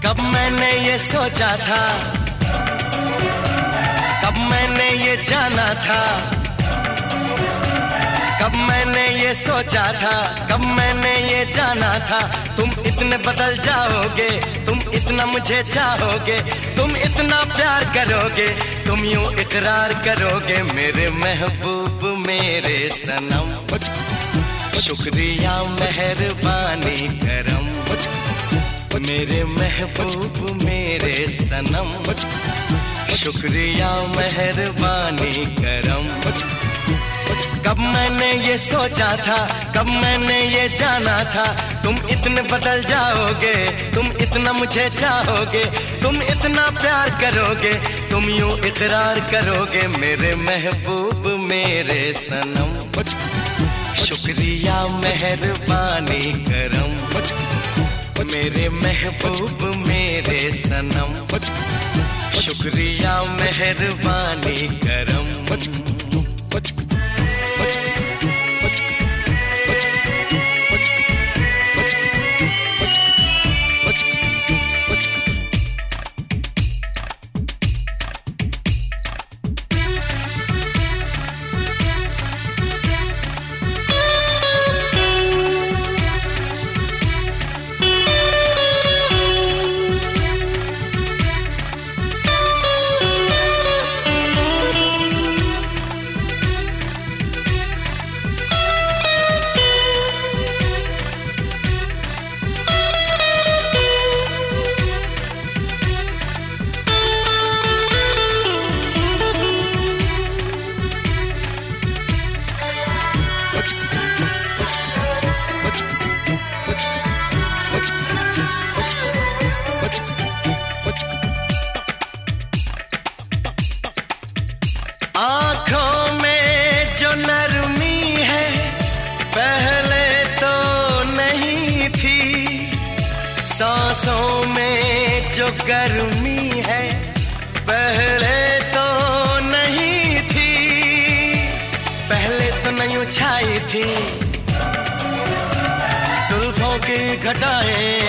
कब मैंने ये सोचा था, कब मैंने ये जाना था, कब मैंने ये सोचा था, कब मैंने ये जाना था। तुम इतने बदल जाओगे, तुम इतना मुझे चाहोगे, तुम इतना प्यार करोगे, तुम यूं इकरार करोगे मेरे महबूब मेरे सनम। शुक्रिया मेहरबानी करम मेरे महबूब मेरे सनम। शुक्रिया मेहरबानी करम। कब मैंने ये सोचा था, कब मैंने ये जाना था, तुम इतने बदल जाओगे, तुम इतना मुझे चाहोगे, तुम इतना प्यार करोगे, तुम यूं इकरार करोगे मेरे महबूब मेरे सनम। शुक्रिया मेहरबानी करम मेरे महबूब मेरे सनम। शुक्रिया मेहरबानी करम। आँखों में जो नरमी है पहले तो नहीं थी, सांसों में जो गर्मी है पहले तो नहीं थी, पहले तो नहीं छाई थी जुल्फों की घटाएं,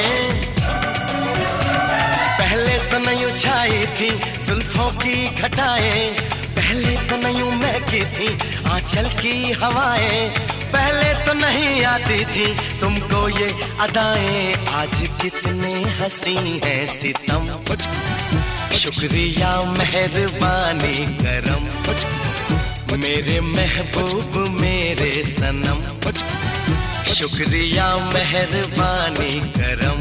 पहले तो नहीं छाई थी जुल्फों की घटाएं, पहले तो नहीं महकी थी आंचल की हवाएं, पहले तो नहीं आती थी तुमको ये अदाएं, आज कितने हंसी है सितम। शुक्रिया मेहरबानी करम मेरे महबूब मेरे सनम। शुक्रिया मेहरबानी करम।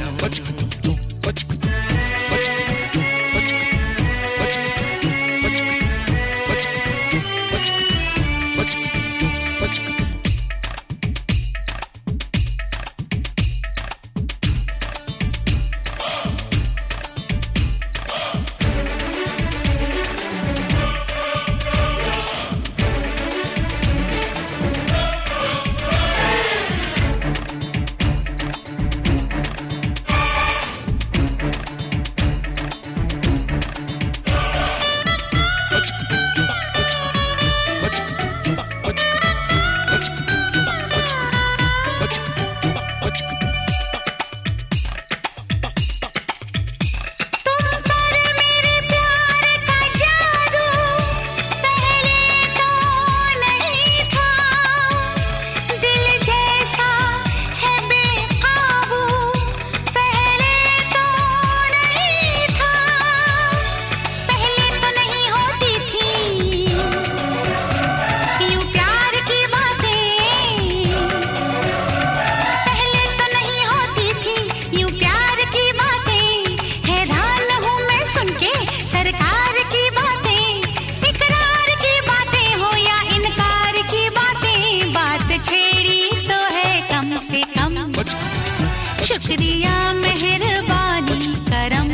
शुक्रिया मेहरबानी करम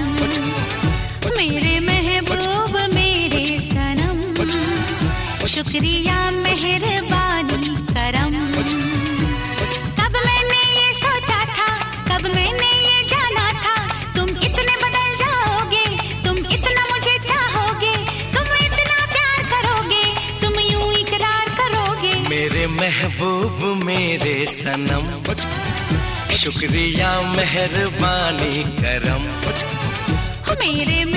मेरे महबूब मेरे सनम। शुक्रिया मेहरबानी करम। कब मैंने ये सोचा था, कब मैंने ये जाना था, तुम इतने बदल जाओगे, तुम इतना मुझे चाहोगे, तुम इतना प्यार करोगे, तुम यूं इकरार करोगे मेरे महबूब मेरे सनम। शुक्रिया मेहरबानी करम। मेरे